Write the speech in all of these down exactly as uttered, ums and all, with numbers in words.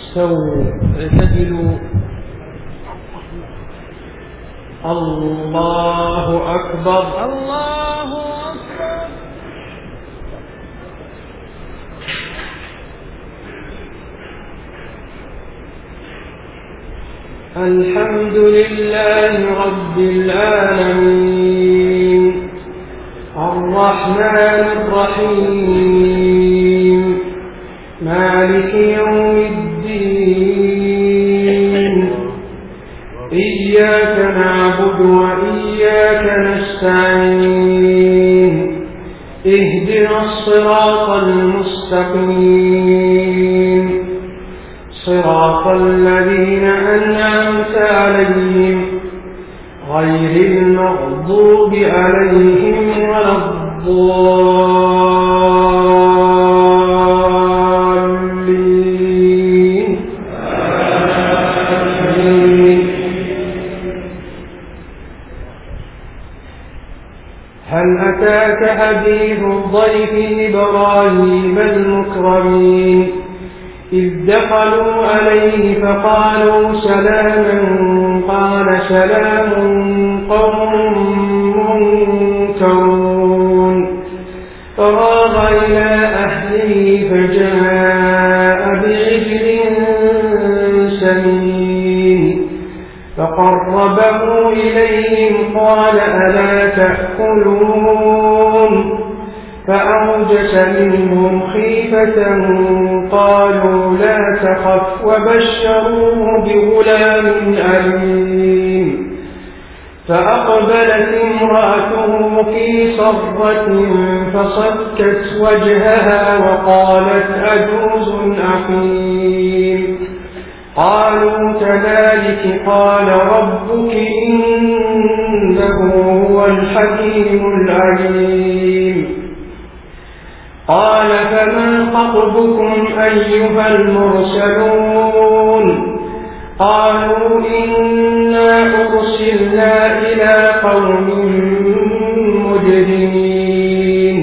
استووا اعتدلوا. الله أكبر. الله أكبر. الحمد لله رب العالمين الرحمن الرحيم مالك يوم الدين إياك نعبد وإياك نستعين اهدنا الصراط المستقيم صراط الذين أنعمت عليهم غير المغضوب عليهم ولا الضالين. آمين. هل أتاك حديث الضيف إبراهيم المكرمين إذ دخلوا عليه فقالوا سلاما قال سلام قوم منكرون فراغ إلى أهله فجاء بعجل سمين فقربه إليهم قال ألا تأكلون فأوجس منهم خيفة قالوا لا تخف وبشروه بغلام أليم فأقبلت امرأته في صرة فصكت وجهها وقالت أجوز عقيم قالوا كذلك قال ربك إنه هو الحكيم العليم قال فما خطبكم أيها المرسلون قالوا إنا أرسلنا إلى قوم مجرمين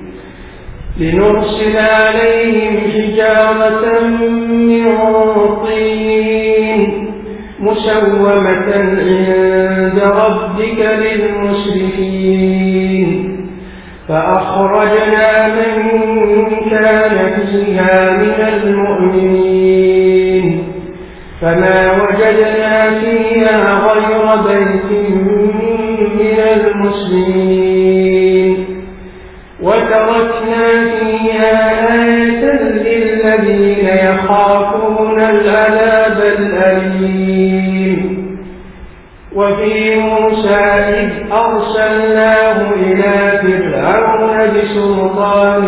لنرسل عليهم حجارة من طين مسومة عند ربك للمسرفين فأخرجنا من كان فيها من المؤمنين فما وجدنا فيها غير بيت من المسلمين وتركنا فيها آية للذين يخافون العذاب الأليم وفي موسى إذ أرسلناه إلى فرعون بسلطان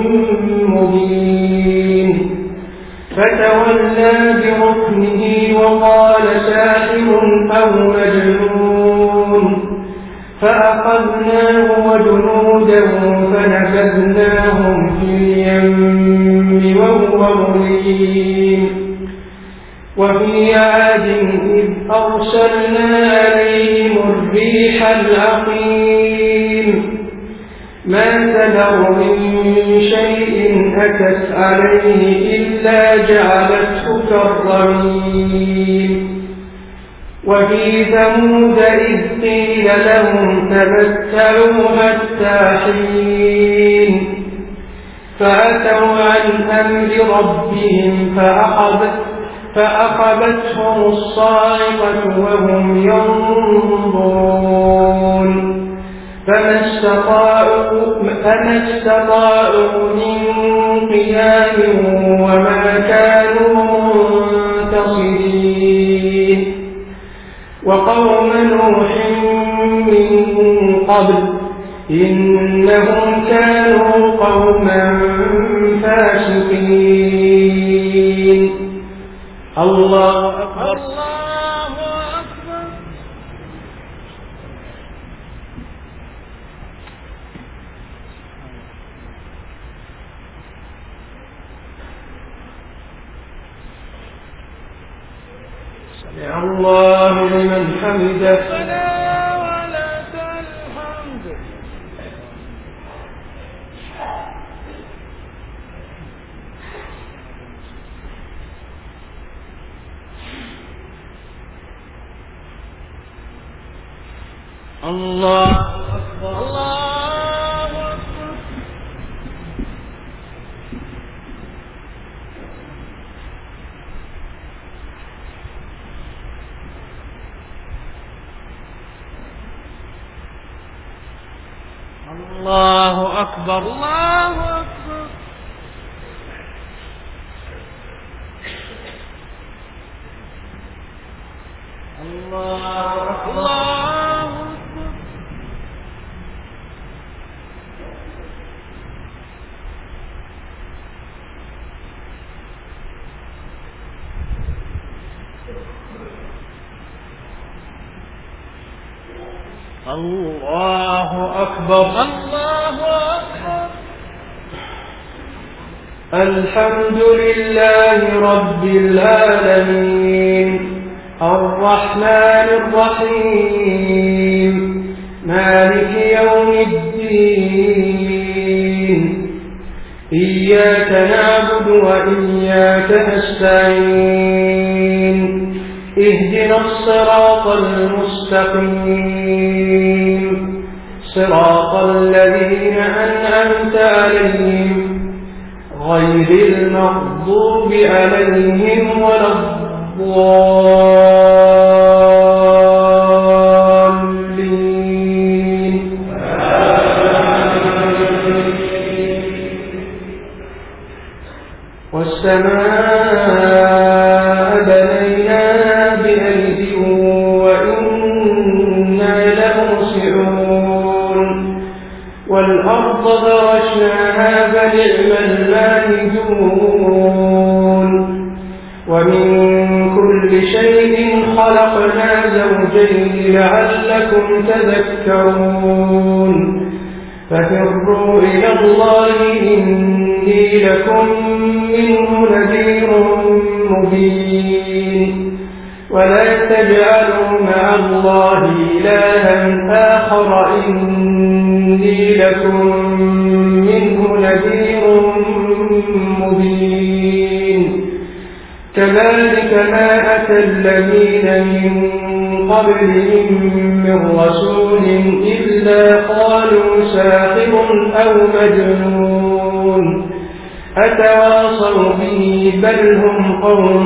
مبين فتولى بركنه وقال ساحر أو مجنون فأخذناه وجنوده فنبذناهم في اليم وهو مليم وفي عاد إذ أرسلنا عليهم الريح العقيم ما تذر من شيء أتت عليه إلا جعلته كالرميم وفي ثمود إذ قيل لهم تمتعوا حتى حين فأتوا عن أمر ربهم فأخذت فأخذتهم الصاعقة وهم ينظرون فما استطاعوا فما استطاعوا من قيام وما كانوا منتصرين وقوم نوح من قبل إنهم كانوا قوما فاسقين. الله أكبر. الله أكبر. سمع الله لمن حمده. الله أكبر الله أكبر الله أكبر الله أكبر الله أكبر الله أكبر الله أكبر الحمد لله رب العالمين الرحمن الرحيم مالك يوم الدين إياك نعبد وإياك نستعين اهدنا الصراط المستقيم صراط الذين أنعمت عليهم غير المغضوب عليهم ولا الضالين والسماء بنيناها بأيد وإنا لموسعون والأرض فرشناها فنعم الماهدون ومن كل شيء خلقنا زوجين لعلكم تذكرون ففروا إلى الله إني لكم منه نذير مبين ولا تجعلوا مع الله إلها آخر إني لكم منه نذير مبين كذلك ما أتى الذين من قبلهم من رسول إلا قالوا ساحر أو مجنون أتواصوا به بل هم قوم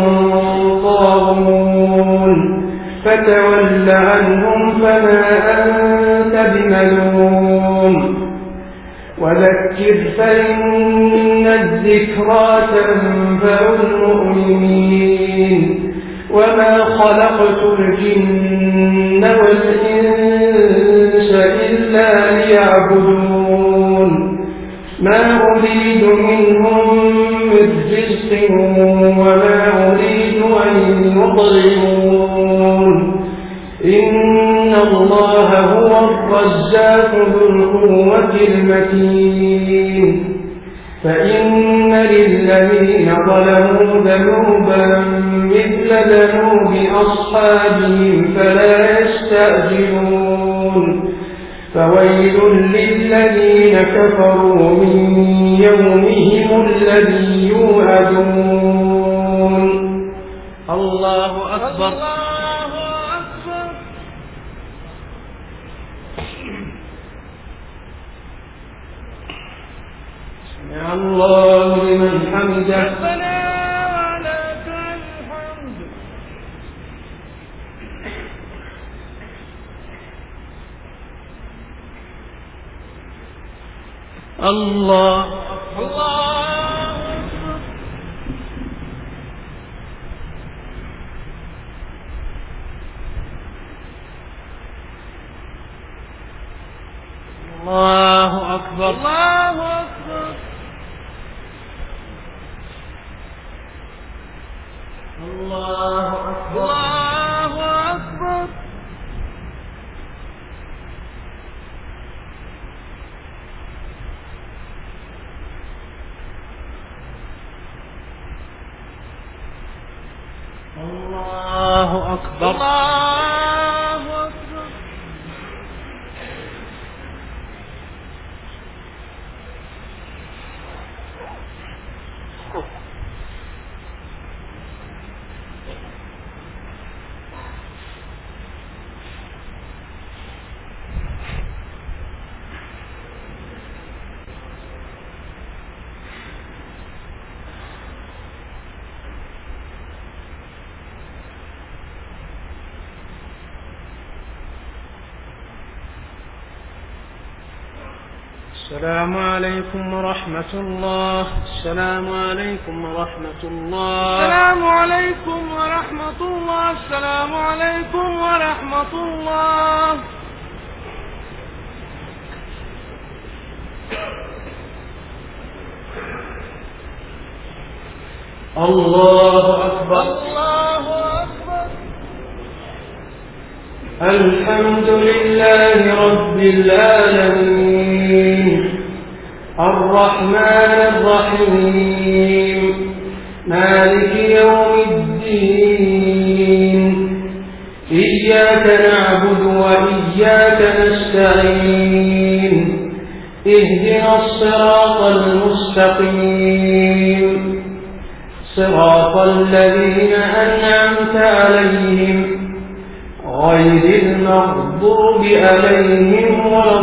طاغون فتول عنهم فما أنت بملوم وذكر فإن الذكرى تنفع المؤمنين وما خلقت الجن والإنس إلا ليعبدون ما أريد منهم من رزق وما أريد أن يطعمون إن الله هو الرزاق ذو القوة المتين فإن للذين ظلموا ذنوبا مثل ذنوب أصحابهم فلا يستعجلون فويل للذين كفروا من يومهم الذي يوعدون الله أكبر سمع الله لمن حمده ربنا ولك الحمد الله الله الله أكبر الله أكبر الله أكبر الله أكبر الله أكبر الله أكبر السلام عليكم ورحمة الله. السلام عليكم ورحمة الله. السلام عليكم ورحمة الله. السلام عليكم ورحمة الله. الله أكبر. الله أكبر. الحمد لله رب العالمين الرحمن الرحيم مالك يوم الدين إياك نعبد وإياك نستعين اهدنا الصراط المستقيم صراط الذين أنعمت عليهم غير المغضوب عليهم ولا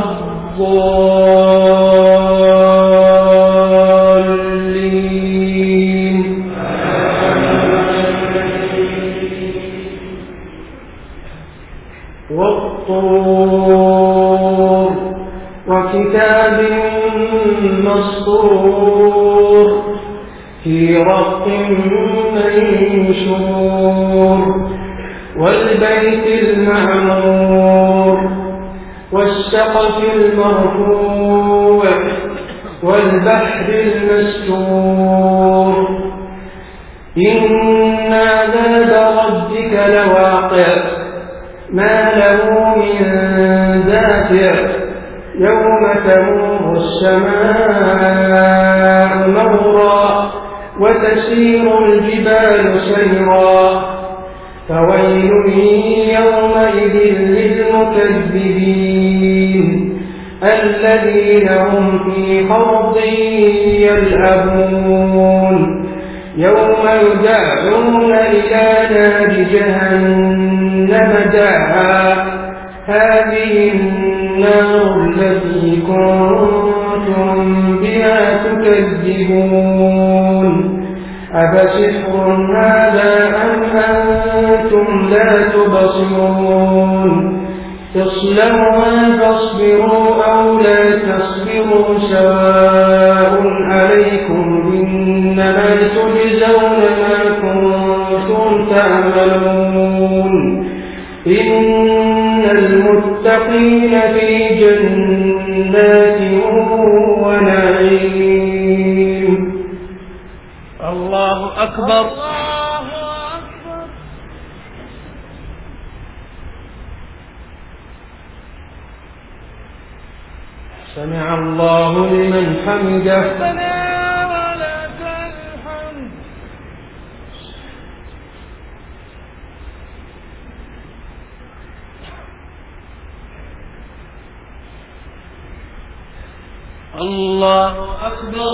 الضالين. والطور وكتاب مسطور في رق منشور والبيت المعمور والسقف المرفوع والبحر المسجور إن عذاب ربك لواقع ما له من دافع يوم تمور السماء مورا وتسير الجبال سيرا فويل يومئذ للمكذبين الذين هم في خوض يلعبون يوم يدعون إلى نار جهنم دعا هذه النار التي كنتم بها تكذبون أفسحر هذا أم أنتم لا تبصرون تصلوها فاصبروا أو لا تصبروا سواء عليكم إنما تجزون ما كنتم تعملون إن المتقين في جنات ونعيم. الله أكبر. الله أكبر. سمع الله لمن حمده. ربنا ولك الحمد. الله أكبر.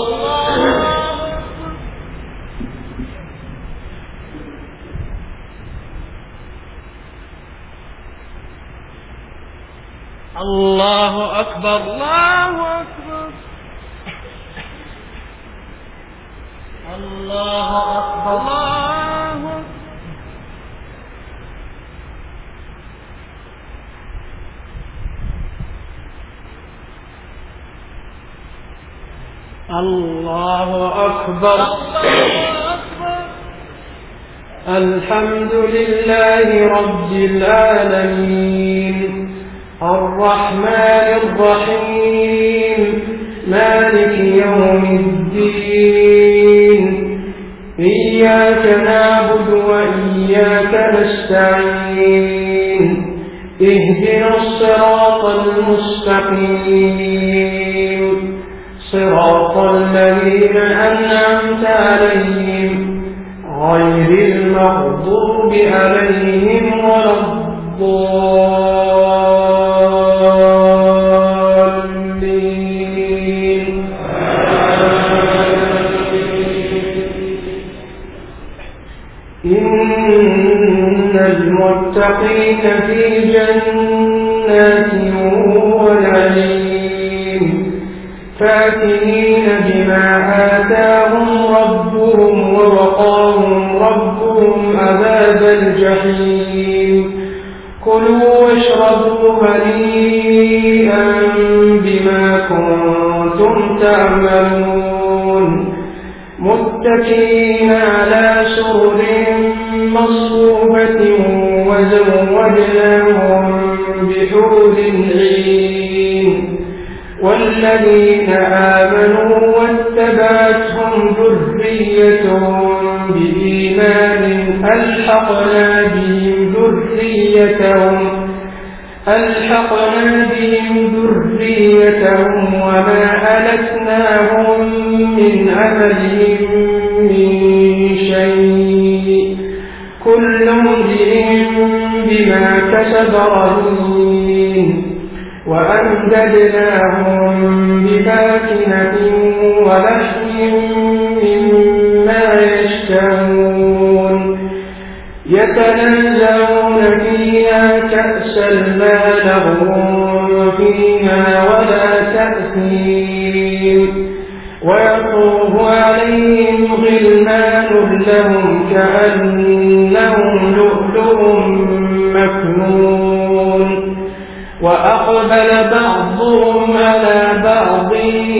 الله أكبر. الله أكبر. الله أكبر. الله أكبر. الحمد لله رب العالمين الرحمن الرحيم مالك يوم الدين إياك نعبد وإياك نستعين اهدنا الصراط المستقيم صراط الذين أنعمت عليهم غير المغضوب عليهم ولا الضالين. إن المتقين في جنات ونعيم فاكهين بما آتاهم ربهم ووقاهم ربهم عذاب الجحيم كلوا واشربوا هنيئا بما كنتم تعملون متكئين على سرر مصفوفة وزوجناهم بحور عين والذين آمنوا واتبعتهم ذريتهم بإيمان ألحقنا بهم ذريتهم ألحقنا بهم ذريتهم وما ألتناهم من عملهم من شيء كل امرئ بما كسب رهين وأمددناهم بفاكهة ولحم مما يشتهون يتنازعون فيها كأسا لا لغو فيها ولا تأثيم ويطوف عليهم غلمان لهم كأنهم لؤلؤ مكنون وأقبل بعضهم على بعض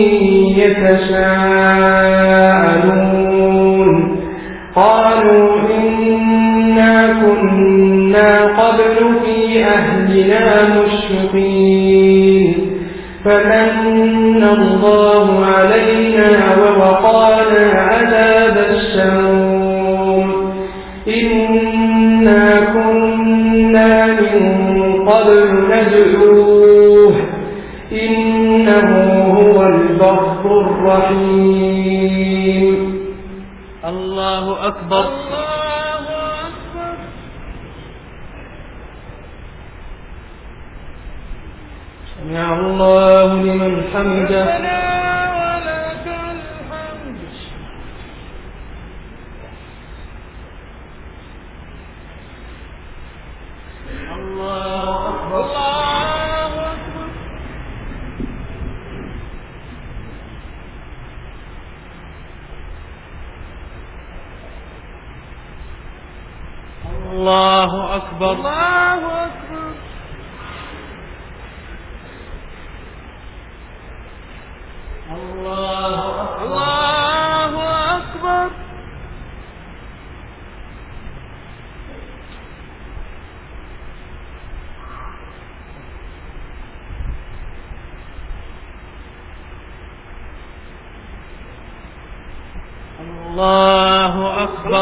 يتساءلون قالوا إنا كنا قبل في أهلنا مشفقين فمن الله علينا ووقانا عذاب السموم إنا كنا من قبل ندعوه إنه هو البر الرحيم. الله أكبر. سمع الله لمن حمده. الله أكبر. الله أكبر. الله أكبر. الله أكبر. الله أكبر.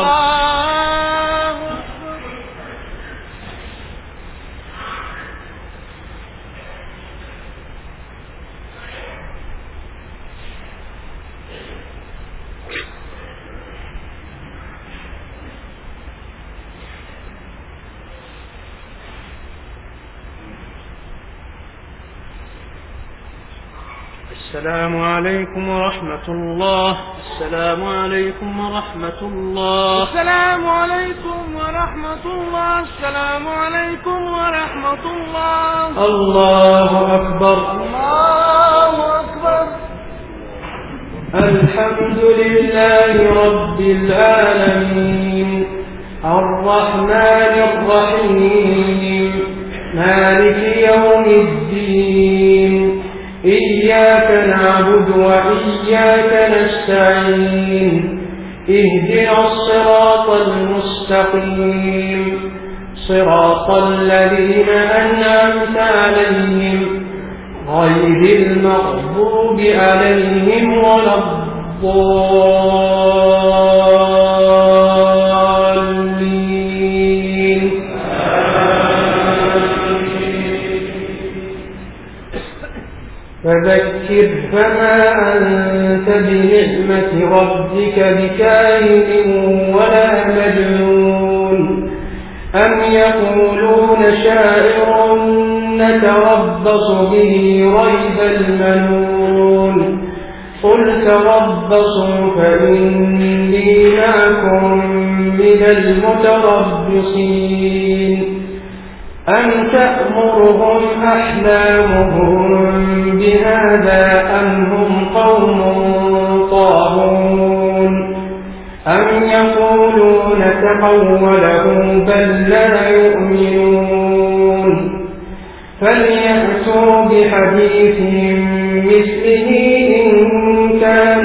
السلام عليكم ورحمة الله. السلام عليكم ورحمة الله. السلام عليكم ورحمة الله. السلام عليكم ورحمة الله. الله أكبر. الله أكبر. الحمد لله رب العالمين الرحمن الرحيم مالك يوم الدين إياك نعبد وإياك نستعين اهدنا الصراط المستقيم صراط الذين أنعمت عليهم غير المغضوب عليهم ولا الضالين. فذكر فما أنت بنعمة ربك بكاهن ولا مجنون أم يقولون شاعر نتربص به ريب المنون قل تربصوا فإني معكم من المتربصين أم تأمرهم أحلامهم بهذا أم هم قوم طاغون أم يقولون تقوله بل لا يؤمنون فليأتوا بحديث مثله إن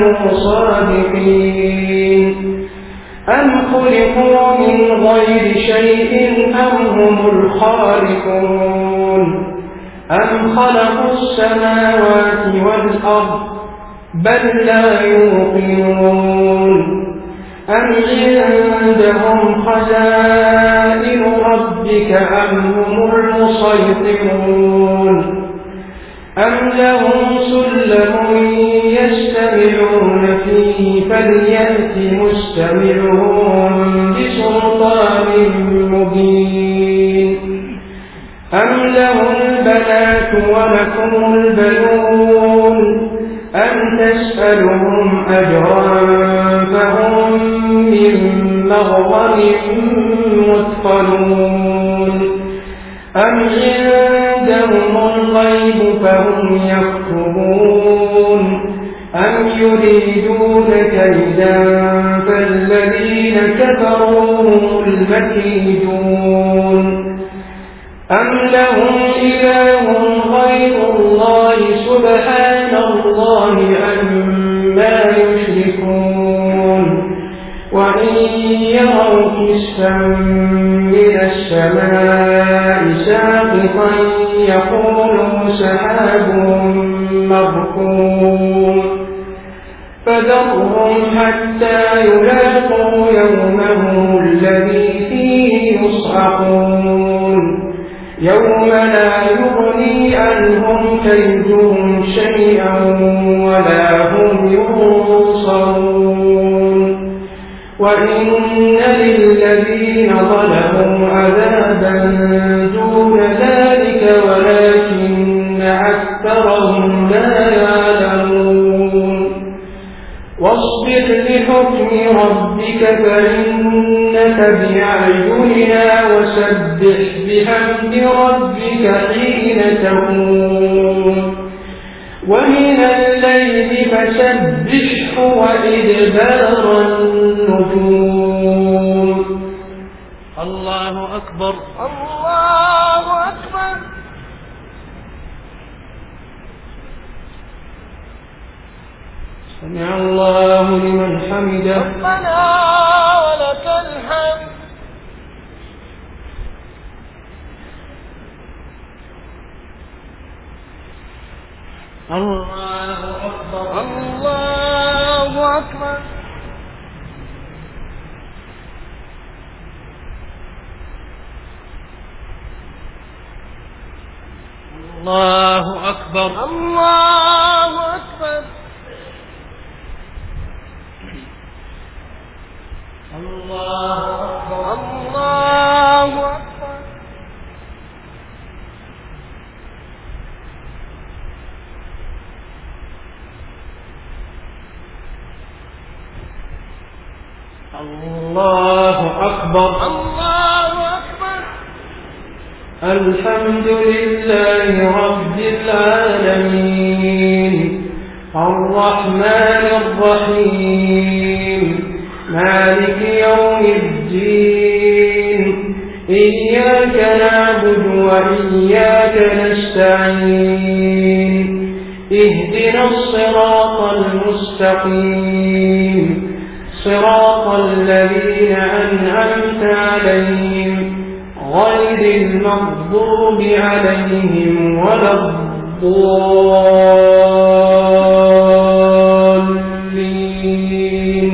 كانوا صادقين أم خلقوا من غير شيء أم هم الخالقون أم خلقوا السماوات والأرض بل لا يوقنون أم عندهم خزائن ربك أم هم المسيطرون أم لهم سلم يستمعون فيه فليأت مستمعهم بسلطان مبين أم لهم البنات ولكم البنون أم تسألهم أجرا فهم من مغرم مثقلون أم عندهم الغيب فهم يكتبون أم يريدون كيدا فالذين كفروا هم المكيدون أم لهم إله غير الله سبحان الله عما يشركون وإن يروا كسفا من السماء ساقطا يقولوا سحاب مركوم فذرهم حتى يلاقوا يومهم الذي فيه يصعقون يوم لا يغني عنهم كيدهم شيئا ولا هم ينصرون وإن للذين ظلموا عذابا دون ذلك ولكن أكثرهم لا يعلمون واصبر لحكم ربك فإنك بأعيننا وسبح بحمد ربك حين تقوم ومن الليل فسبحه وإدبار النجوم. الله أكبر. الله أكبر. سمع الله لمن حمده. ربنا ولك الحمد. الله أكبر. الله أكبر. الله أكبر. الله أكبر. الله أكبر. الله أكبر. الله أكبر. الله أكبر. الحمد لله رب العالمين الرحمن الرحيم مالك يوم الدين إياك نعبد وإياك نستعين اهدنا الصراط المستقيم صراط الذين أنعمت عليهم غير المغضوب عليهم ولا الضالين.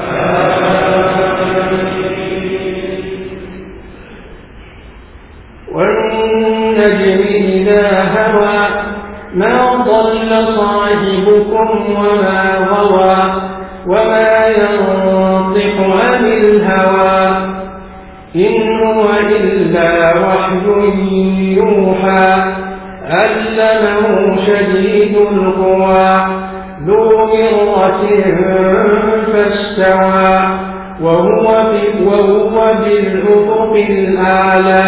والنجم إذا هوى ما ضل صاحبكم وما غوى وما ينطق عن الهوى إن هو إلا وحي يوحى علمه شديد القوى ذو مرة فاستوى وهو وهو بالأفق الأعلى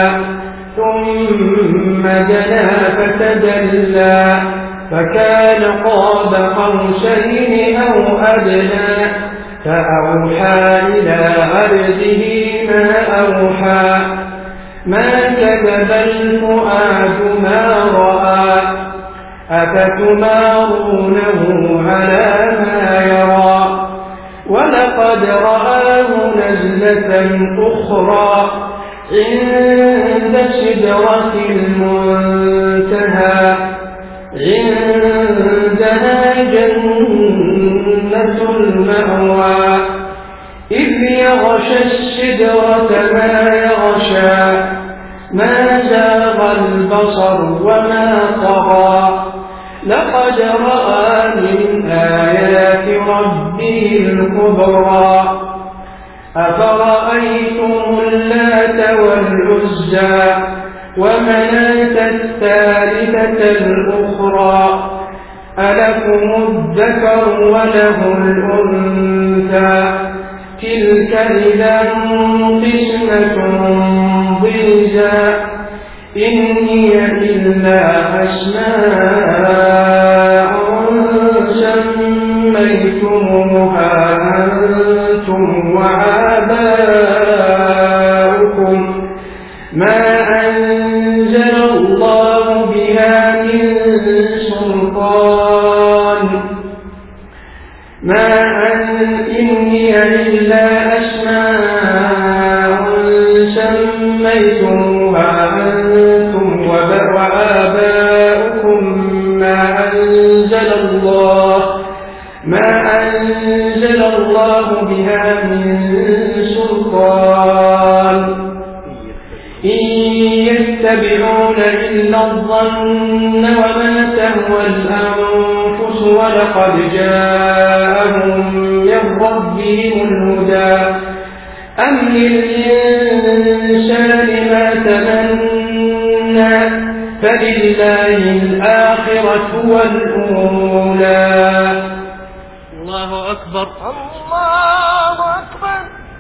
ثم دنا فتدلى فكان قاب قوسين أو أدنى فأوحى إلى عبده ما أوحى ما كذب الفؤاد ما رأى أفتمارونه على ما يرى ولقد رآه نزلة أخرى عند سدرة المنتهى عندها جنة المأوى إذ يغشى السدرة ما يغشى ما زاغ البصر وما طغى لقد رأى من آيات ربه الكبرى أفرأيتم اللات والعزى ومناة الثالثة الأخرى ألكم الذكر وله الأنثى تلك إذا قسمة ضيزى إن هي إلا أسماء سميتموها أنتم وآباؤكم ما أنزل الله بها من سلطان ما إن هي إلا أسماء سميتموها أنتم وآباؤكم ما أنزل الله ما أنزل الله بها من سلطان إن يتبعون إلا الظن وما تهوى الأنفس ولقد جاءهم من ربهم الهدى أم للإنسان ما تمنى فلله الآخرة والأولى الله أكبر الله أكبر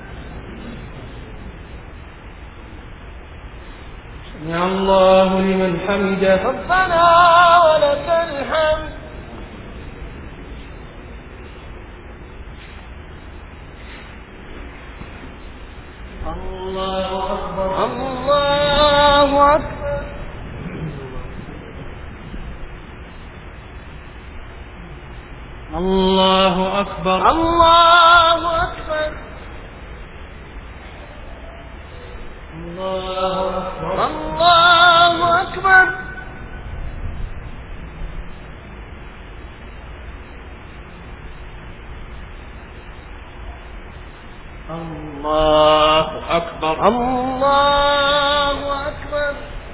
سمع الله لمن حمده ربنا ولك الحمد الله أكبر الله أكبر الله أكبر الله أكبر الله أكبر الله أكبر الله أكبر الله أكبر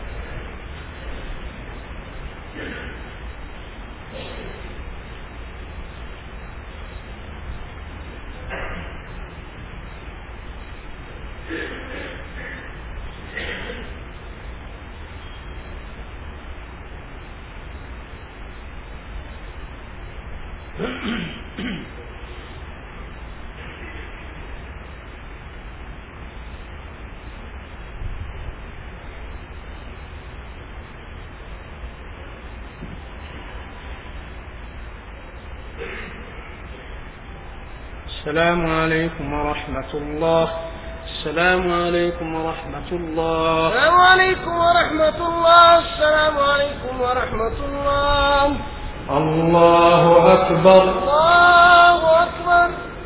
السلام عليكم ورحمة الله السلام عليكم ورحمة الله السلام عليكم ورحمة الله السلام عليكم ورحمة الله الله أكبر الله أكبر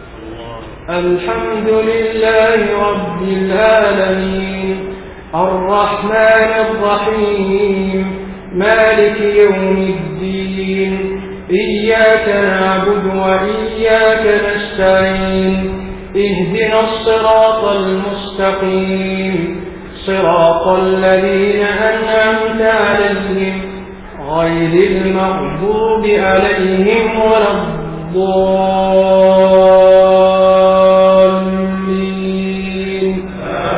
الحمد لله رب العالمين الرحمن الرحيم مالك يوم الدين إياك نعبد وإياك نستعين اهدنا الصراط المستقيم صراط الذين أنعمت عليهم غير المغضوب عليهم ولا الضالين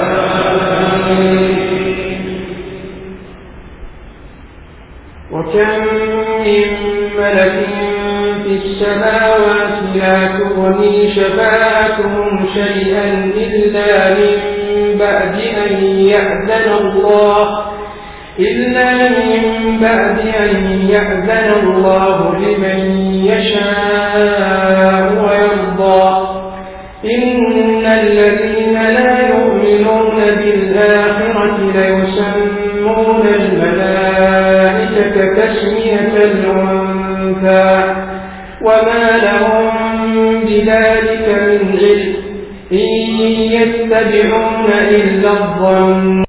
وكم من ملك في السماوات لا تغني شفاعتهم شيئا إلا من بعد أن يأذن الله إلا من بعد أن يأذن الله لمن يشاء ويرضى إن الذين لا يؤمنون بالآخرة ليسمون الملائكة تسمية الأنثى لهم بذلك من علم إن يتبعون إلا الظن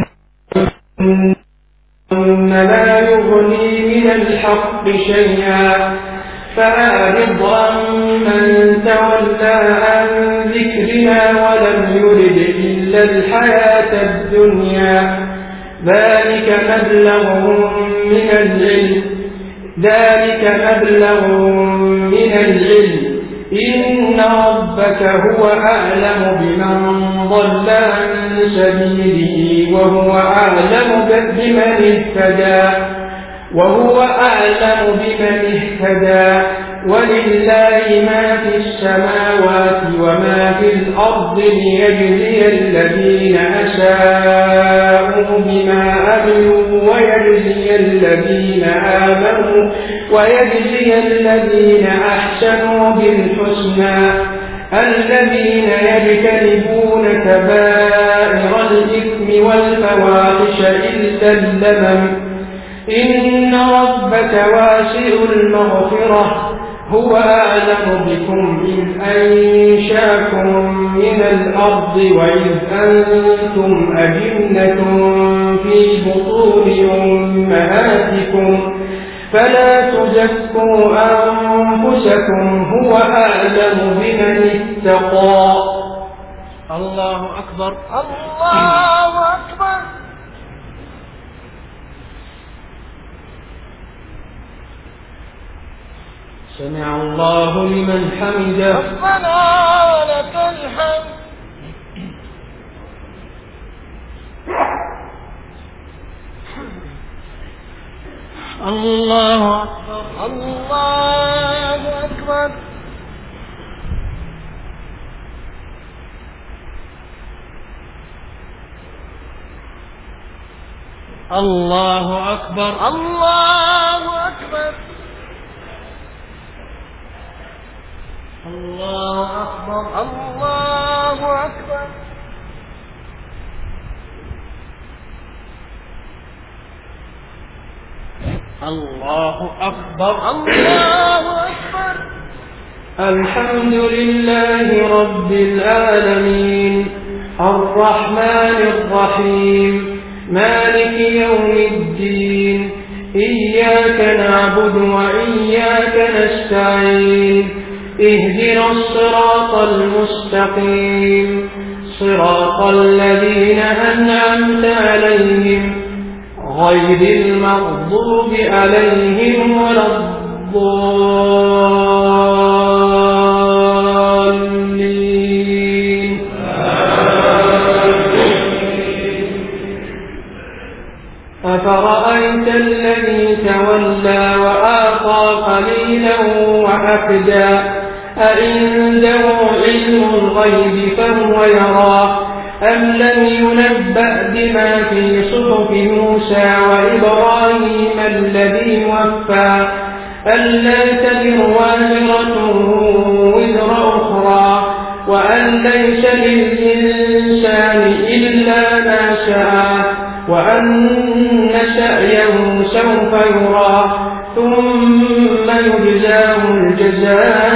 لا يغني من الحق شيئا فأعرض عمن تولى عن ذكرنا ولم يرد إلا الحياة الدنيا ذلك مبلغهم من العلم ذلك مبلغهم من العلم إن ربك هو أعلم بمن ضل عن سبيله وهو أعلم بمن اهتدى وهو أعلم بمن اهتدى ولله ما في السماوات وما في الأرض ليجزي الذين أساءوا بما عملوا ويجزي الذين آمنوا ويجزي الذين أحسنوا بالحسنى الذين يجتنبون كبائر الإثم والفواحش إلا اللمم إن ربك واسع المغفرة هو أعلم بكم إذ أنشاكم من الأرض وإذ أنتم أجنة في بطون أمهاتكم فلا تزكوا أنفسكم هو أعلم بمن اتقى. الله أكبر. الله أكبر. سمع الله لمن حمده. ربنا ولك الحمد. الله أكبر. الله أكبر. الله أكبر. الله أكبر. الله أكبر. الله أكبر. الله أكبر. الله أكبر. الحمد لله رب العالمين الرحمن الرحيم مالك يوم الدين إياك نعبد وإياك نستعين اهدنا الصراط المستقيم صراط الذين أنعمت عليهم غير المغضوب عليهم ولا الضالين. أفرأيت الذي تولى وآطى قليلا وأكدى أعنده علم الغيب فهو يرى أم لم ينبأ بما في صحف موسى وإبراهيم الذي وفى ألا تزر وازرة وزر أخرى وأن ليس للإنسان إلا ما سعى وأن سعيه سوف يرى ثم يجزاه الجزاء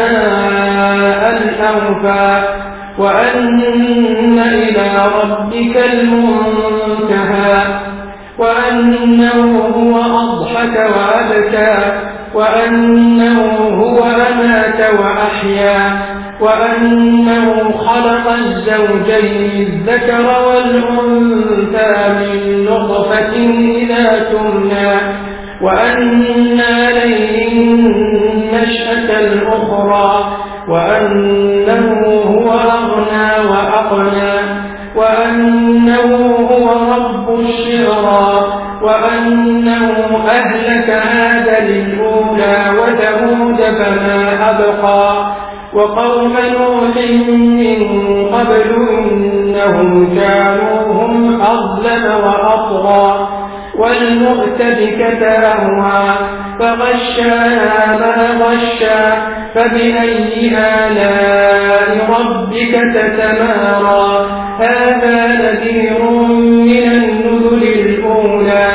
الأوفى وأن إلى ربك المنتهى وأنه هو أضحك وأبكى وأنه هو أمات وأحيا وأنه خلق الزوجين الذكر والأنثى من نطفة إذا تمنى وأن عليه النشأة الأخرى وأنه هو أغنى وأقنى وأنه هو رب الشعرى وأنه أهلك عادا الأولى وثمود فما أبقى وقوم نوح من قبل إنهم كانوا هم أظلم وأطغى والمؤتفكة أهوى فغشاها ما غشى فبأي آلاء ربك تتمارى هذا نذير من النذر الأولى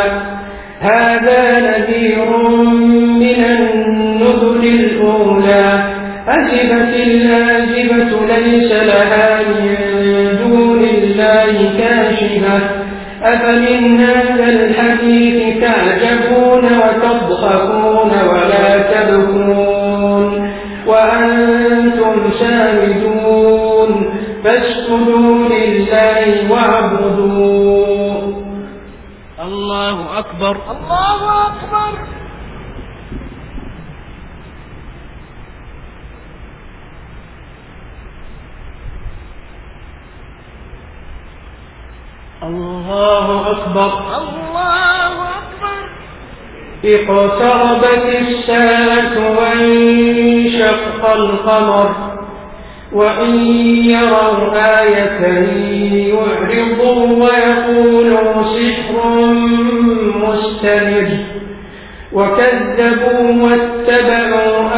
هذا نذير من النذر الأولى الآزفة ليس لها من دون الله كاشفة أفمن هذا الحديث تعجبون وتضحكون ولا تبكون وأنتم سامدون فاسجدوا لله واعبدوا. الله أكبر. الله أكبر. الله أكبر. الله أكبر. اقتربت الساعة وانشق القمر وإن يروا آية يعرضوا ويقولوا سحر مستمر وكذبوا واتبعوا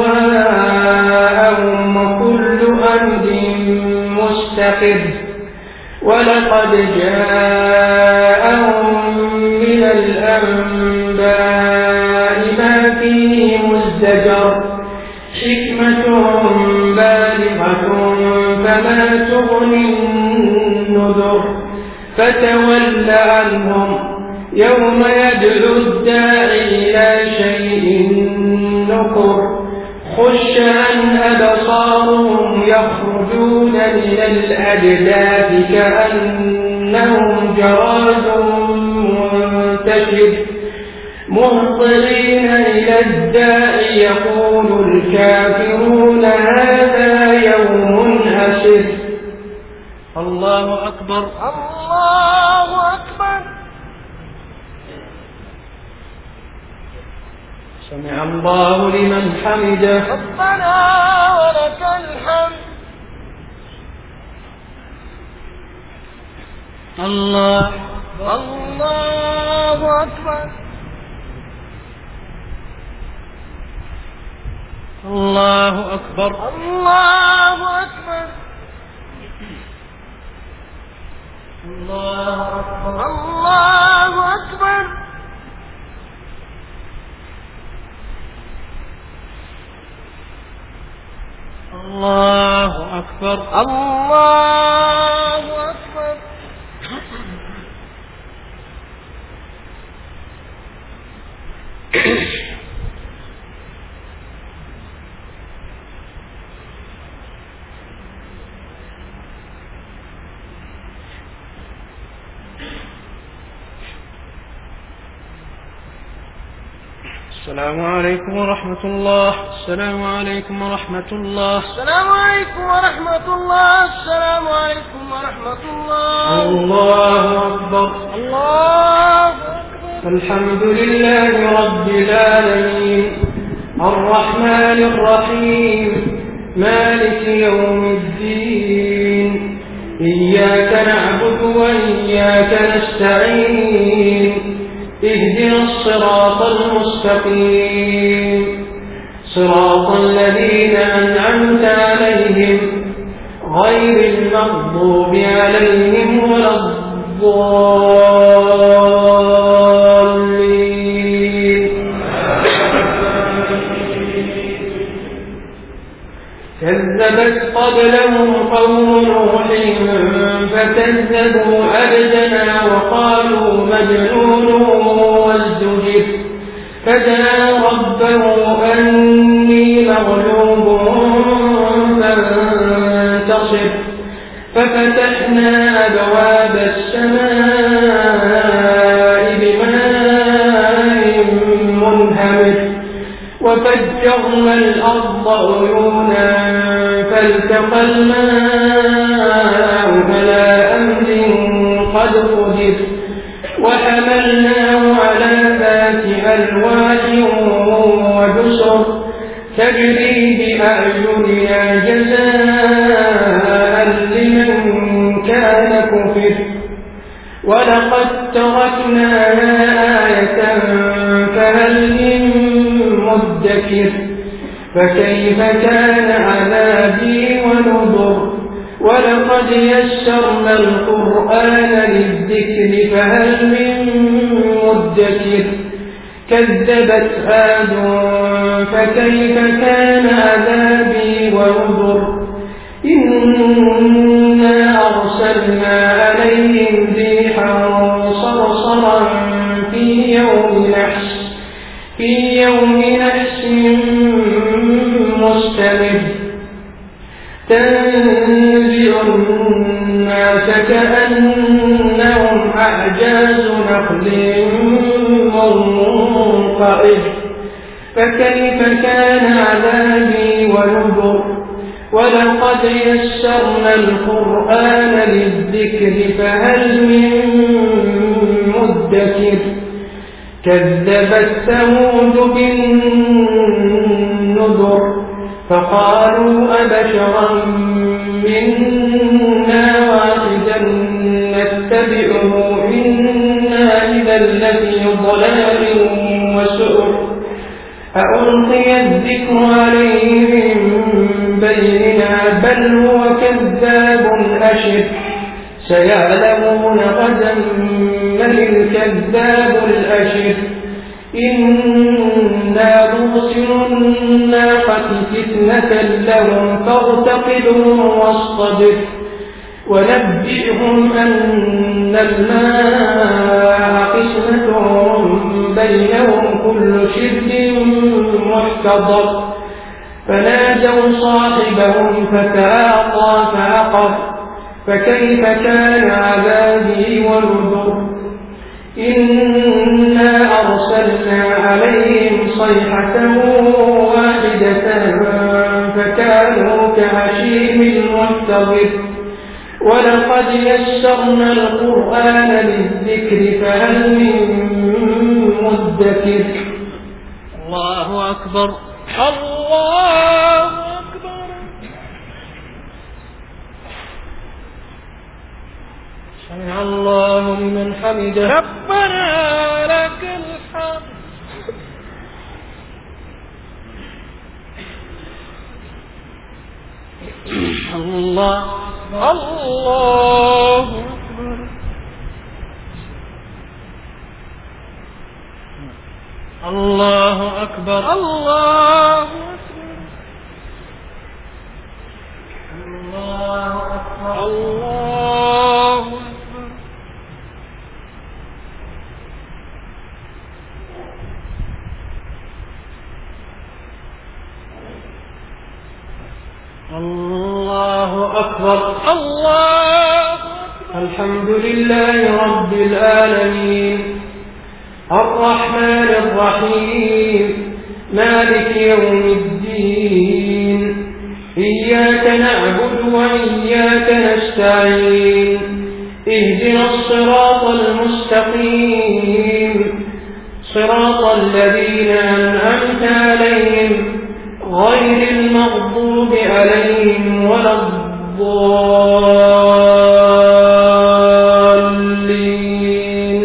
أهواءهم وكل أمر مستقر ولقد جاءهم من الأنباء ما فيه مزدجر حكمة بالغة فما تغني النذر فتول عنهم يوم يدعو الداعي إلى شيء نكر خش عن أبصارهم يخرجون من الأجداث كأنهم جراد منتشر مهطعين إلى الداع يقول الكافرون هذا يوم عسر. الله أكبر. الله أكبر. سمع الله لمن حمده. ربنا ولك الحمد. الله الله أكبر. الله أكبر. الله أكبر. الله أكبر. الله أكبر. الله أكبر. الله أكبر. السلام عليكم ورحمة الله. السلام عليكم ورحمة الله. السلام عليكم ورحمة الله. السلام عليكم ورحمة الله. الله أكبر. الله أكبر. الحمد لله رب العالمين الرحمن الرحيم مالك يوم الدين إياك نعبد وإياك نستعين اهدنا الصراط المستقيم صراط الذين أنعمت عليهم غير المغضوب عليهم ولا الضالين. كذبت قبلهم قوم نوح فكذبوا عبدنا وقالوا مجنون وازدجر فدعا ربه أني مغلوب فانتصر ففتحنا أبواب السماء بماء منهمر وفجرنا الأرض عيونا فالتقى الماء على أمر قد قدر وحملناه على ذات ألواح ودسر تجري بأعيننا جزاء لمن كان كفر ولقد تركناها آية فهل من مدكر فكيف كان عذابي ونذر ولقد يسرنا القرآن للذكر فهل من مدكر كذبت عاد فكيف كان عذابي ونذر إنا أرسلنا عليهم ريحا صرصرا في يوم نحس في يوم نحس مستمر تنزع الناس كأنهم أعجاز نخل منقعر فكيف كان عذابي ونذر ولقد يسرنا القرآن للذكر فهل من مدكر كذبت ثمود بالنذر فقالوا أبشرا منا واحدا نتبعه إنا إذا لفي ضلال وسعر ألقي الذكر عليه من بيننا بل هو كذاب أشر سيعلمون غدا من الكذاب الأشر إنا نرسل الناقة فتنة لهم فارتقبهم واصطبر ونبئهم أن الماء قسمة بينهم كل شرب محتضر فنادوا صاحبهم فتعاطى فعقر فكيف كان عذابي ونذر إنا أرسلنا عليهم صيحة واحدة فكانوا كهشيم المحتضر ولقد يسرنا القرآن للذكر فهل من مدكر الله أكبر الله أكبر سمع الله لمن حمده ربنا لك الحمد الله الله الله أكبر الله الله أكبر الله الله أكبر الله الحمد لله رب العالمين الرحمن الرحيم مالك يوم الدين إياك نعبد وإياك نستعين اهدنا الصراط المستقيم صراط الذين أنعمت عليهم غير المغضوب عليهم ولا الضالين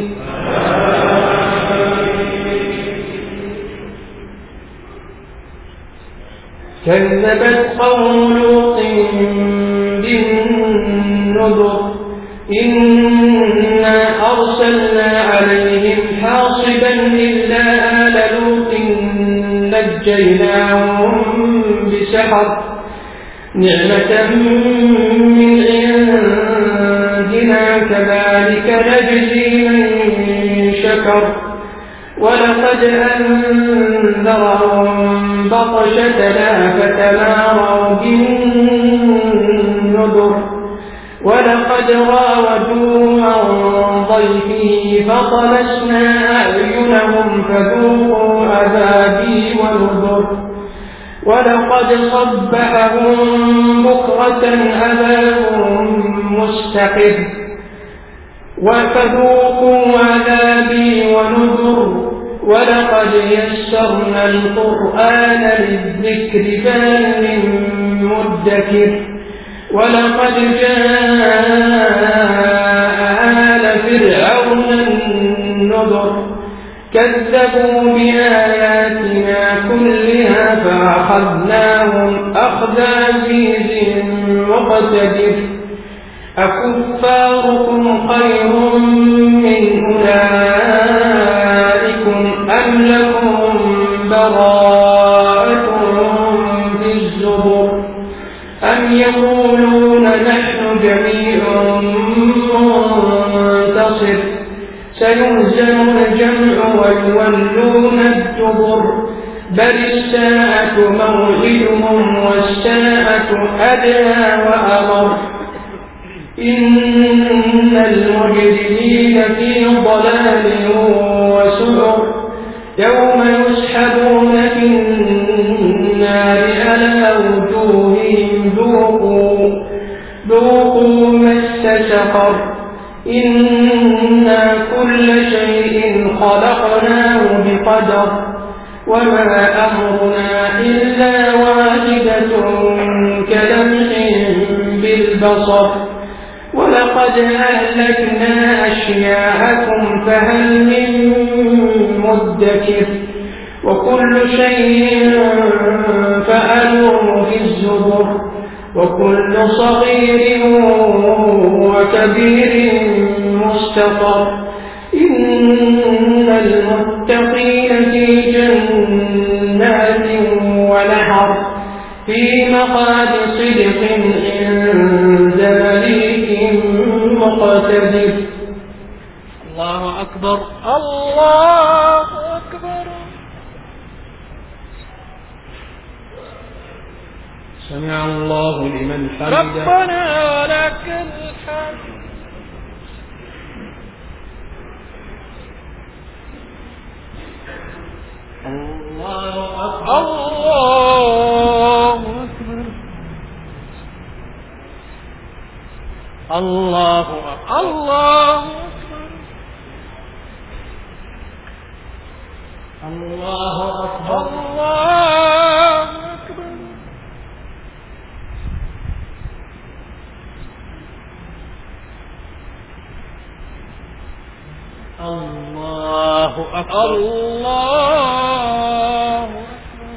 كذبت قوم لوط بالنذر إنا أرسلنا عليهم حاصبا إلا آل لوط نجيناهم بسحر نعمة من عندنا كذلك نجزي من شكر ولقد أنذرهم بطشتنا فتماروا بالنذر ولقد راودوه عن ضيفه فطمسنا أعينهم فذوقوا عذابي ونذر ولقد صبحهم بكرة عذاب مستقر فذوقوا عذابي ونذر ولقد يسرنا القرآن للذكر فهل من مدكر ولقد جاء آل فرعون النذر كذبوا بآياتنا كلها فأخذناهم أخذ عزيز مقتدر أكفاركم خير من أولئكم أم لكم جميع منتصر سيهزم الجمع ويولون الدبر بل الساعة موعدهم والساعة أدنى وأمر إن المجرمين في ضلال وسعر يوم يسحبون في النار على وجوههم ذوقوا ذوقوا مس سقر إنا كل شيء خلقناه بقدر وما أمرنا إلا واحدة كلمح بالبصر ولقد أهلكنا أشياءكم فهل من مدكر وكل شيء فألوه في الزبر وكل صغير وكبير مستقر إن المتقين في جنات ونهر في مقعد صدق عند مليك مقتدر. الله أكبر. الله أكبر. سمع الله لمن حمده. ربنا ولك الحمد. الله أكبر. الله أكبر. الله أكبر. الله الله أكبر. أكبر. الله أكبر. الله أكبر. الله أكبر.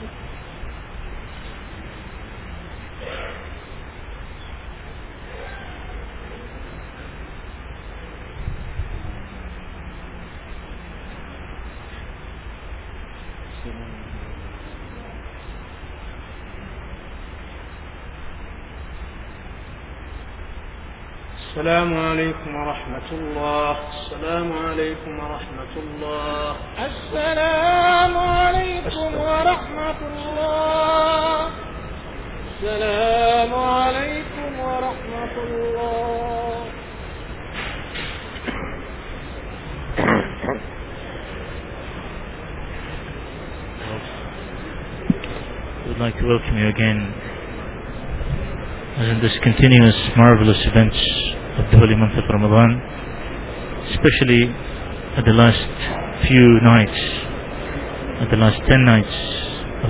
السلام عليكم ورحمة الله. السلام عليكم ورحمة الله. السلام عليكم ورحمة الله. السلام عليكم ورحمة الله. We'd like to welcome you again as in this continuous marvelous events of the holy month of Ramadan, especially at the last few nights, at the last ten nights